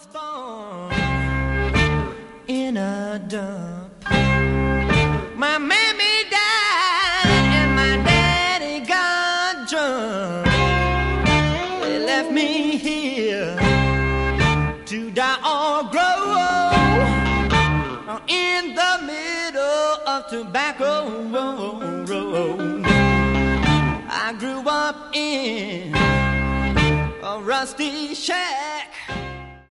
born in a dump. My mammy died and my daddy got drunk. They left me here to die or grow in the middle of Tobacco Road. I grew up in a rusty shack